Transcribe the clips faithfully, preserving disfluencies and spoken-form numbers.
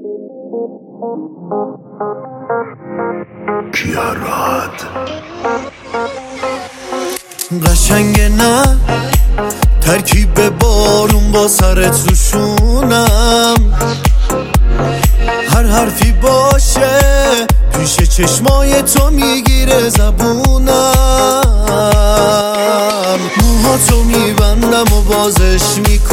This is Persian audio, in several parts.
کیاراد قشنگه نه ترکیب بارون با سرت روشونم، هر حرفی باشه پیش چشمای تو میگیره زبونم، موهاتو میبندم و بازش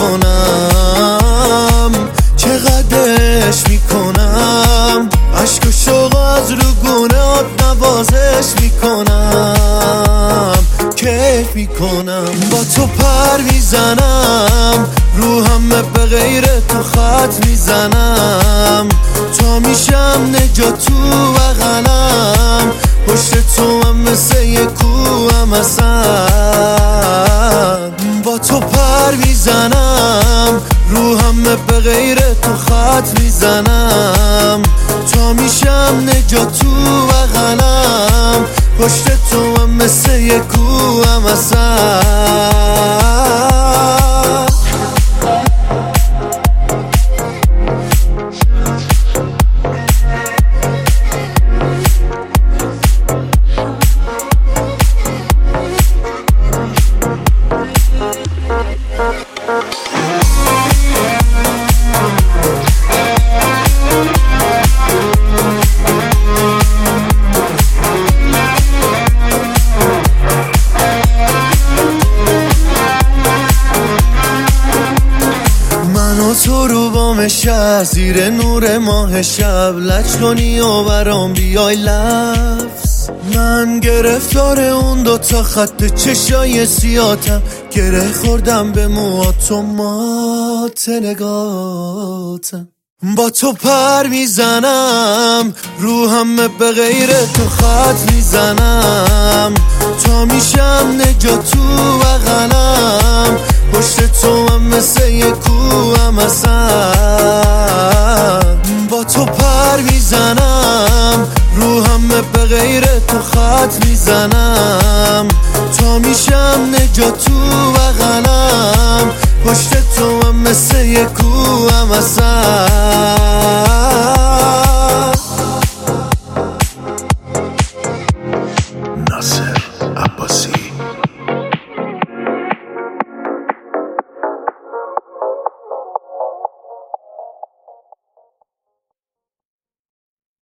میکنم، چقدرش میکنم، عشق و شوق از رو گونه آب نوازش میکنم، کیف میکنم، با تو پر میزنم، رو همه به غیر تو خط میزنم، تا میشم نجات تو بغلم، پشت تو هم مثل یه کوهم اصلا، با تو پر میزنم، رو همه به غیر تو خط میزنم، تا میشم نجات تو بغلم، پشت تو هم مثل یه کوهم اصلا. تو رو بام شهر زیر نور ماه شب لج کنی و برام بیای لفظ، من گرفتار اون دوتا خط چشای سیاتم، گره خوردم به موهاتو مات نگاتم، با تو پر میزنم، رو همه به غیر تو خط میزنم، تا میشم نجات تو بغلم، پشت تو هم مثل یه کوهم اصلا، با تو پر میزنم، رو همه به غیر تو خط میزنم، تا میشم نجات تو بغلم، پشت تو هم مثل یه کوهم اصلا.